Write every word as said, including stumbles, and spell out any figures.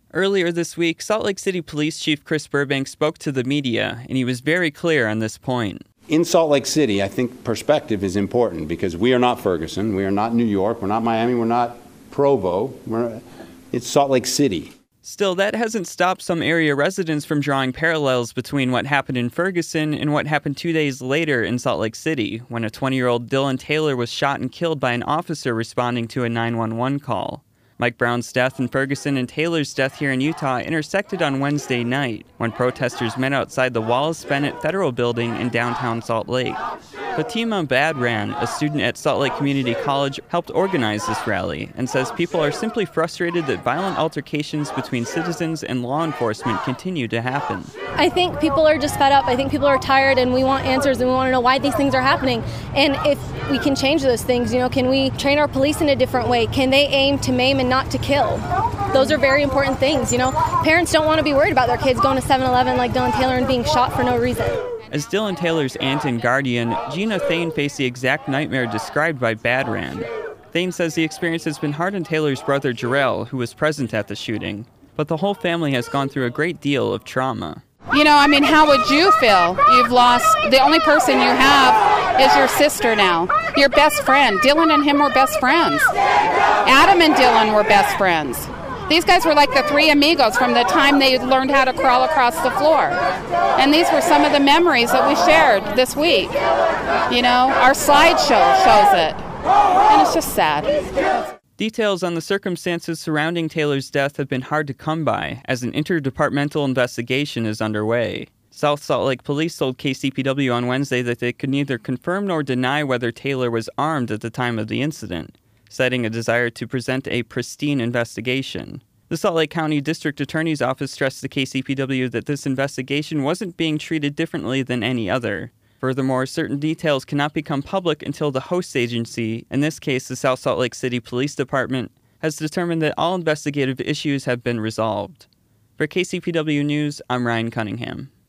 Earlier this week, Salt Lake City Police Chief Chris Burbank spoke to the media, and he was very clear on this point. In Salt Lake City, I think perspective is important because we are not Ferguson, we are not New York, we're not Miami, we're not Provo, we're, it's Salt Lake City. Still, that hasn't stopped some area residents from drawing parallels between what happened in Ferguson and what happened two days later in Salt Lake City, when a twenty-year-old Dylan Taylor was shot and killed by an officer responding to a nine one one call. Mike Brown's death in Ferguson and Taylor's death here in Utah intersected on Wednesday night when protesters met outside the Wallace Bennett Federal Building in downtown Salt Lake. Fatima Badran, a student at Salt Lake Community College, helped organize this rally and says people are simply frustrated that violent altercations between citizens and law enforcement continue to happen. I think people are just fed up. I think people are tired and we want answers and we want to know why these things are happening. And if we can change those things, you know, can we train our police in a different way? Can they aim to maim and not to kill? Those are very important things, you know. Parents don't want to be worried about their kids going to seven eleven like Dylan Taylor and being shot for no reason. As Dylan Taylor's aunt and guardian, Gina Thane faced the exact nightmare described by Badran. Thane says the experience has been hard on Taylor's brother Jarrell, who was present at the shooting, but the whole family has gone through a great deal of trauma. You know, I mean, how would you feel? You've lost, the only person you have is your sister now, your best friend. Dylan and him were best friends. Adam and Dylan were best friends. These guys were like the three amigos from the time they learned how to crawl across the floor. And these were some of the memories that we shared this week. You know, our slideshow shows it. And it's just sad. Details on the circumstances surrounding Taylor's death have been hard to come by, as an interdepartmental investigation is underway. South Salt Lake Police told K C P W on Wednesday that they could neither confirm nor deny whether Taylor was armed at the time of the incident, citing a desire to present a pristine investigation. The Salt Lake County District Attorney's Office stressed to K C P W that this investigation wasn't being treated differently than any other. Furthermore, certain details cannot become public until the host agency, in this case the South Salt Lake City Police Department, has determined that all investigative issues have been resolved. For K C P W News, I'm Ryan Cunningham.